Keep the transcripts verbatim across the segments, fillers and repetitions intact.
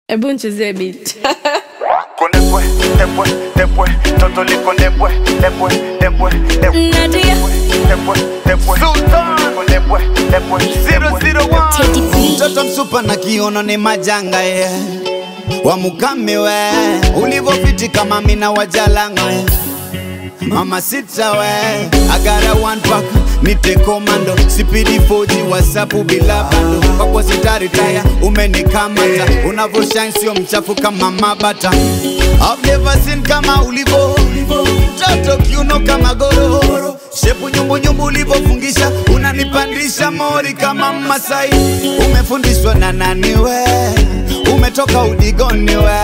Ebu nchezee beat. Konebwe, debwe, debwe, totoli konebwe, debwe, debwe, debwe. Nadia. Debwe, debwe, sultan. Konebwe, debwe, zero zero one. Mtoto msupa na kiono ni majanga yeah. Wamukame we ulivofiti kama mina wajalanga yeah. Mama sita we I got a one pack nite komando sipidi foji wasapu bila bando Kwa sitari taya umenikamata Unavo shine sio mchafu kama mabata I've never seen kama ulivo Toto kiuno kama goro Shepu nyumbu nyumbu ulivo fungisha Unanipandisha mori kama Masai Umefundishwa na nani we Umetoka udigoni we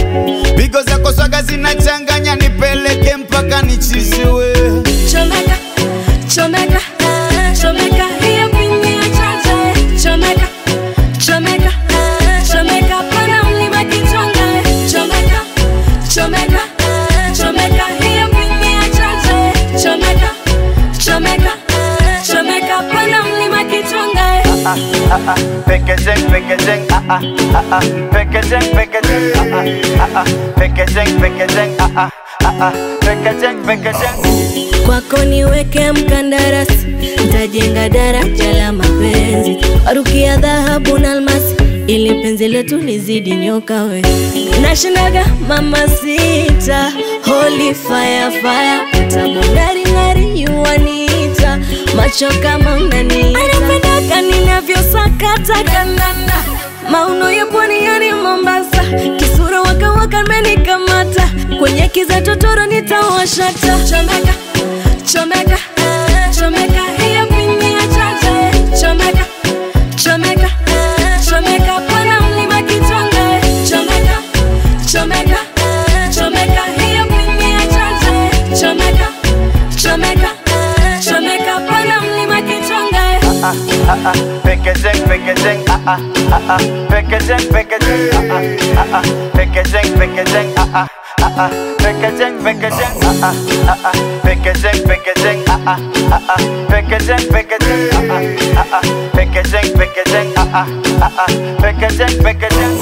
Bigo zako swaga zinachanganya nipeleke mpaka nichiziwe Chomeka, chomeka, chomeka, hiyo pingi ya chacha. Chomeka, chomeka, chomeka, pana mlima kichonga. Chomeka, chomeka, chomeka, hiyo pingi ya chacha. Chomeka, chomeka, chomeka, pana mlima kichonga. Ah ah ah, packaging, packaging, ah ah ah ah, packaging, packaging, ah ah ah ah, packaging, packaging, ah ah ah ah, packaging, packaging. Kwako niweke mkandarasi, nitajenga daraja la mapenzi, warukia dhahabu na almasi, ili penzi letu lizidi nyoka we. Nashindaga mama sita, holy fire fire, utabongari ngari yuanita, macho kama unaniita. Anapendaka ninavyo sakata kandanda, mauno ya pwani yani Mombasa, kisura waka waka menikamata, kwenye kiza totoro nitawashata. Chomeka, chomeka, chomeka, hiyo pingi ya chacha. Chomeka, chomeka, chomeka, pana mlima kichonga. Chomeka, chomeka, chomeka, hiyo pingi ya chacha. Chomeka, chomeka, chomeka, pana mlima kichonga. Ah ah ah, packaging, packaging, ah ah ah ah, packaging, packaging, ah ah ah ah, packaging, packaging, ah ah ah ah, packaging, packaging, ah ah ah ah, packaging, packaging, ah ah ah ah, packaging, packaging, ah ah ah ah, packaging, packaging, ah ah ah ah, packaging, packaging.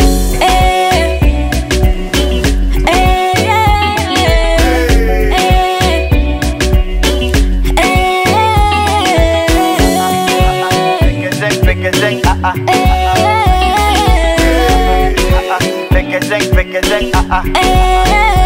Eh, eh, eh, Packaging, packaging, ah ah eh, ah ah, packaging, packaging, ah ah. eh, eh.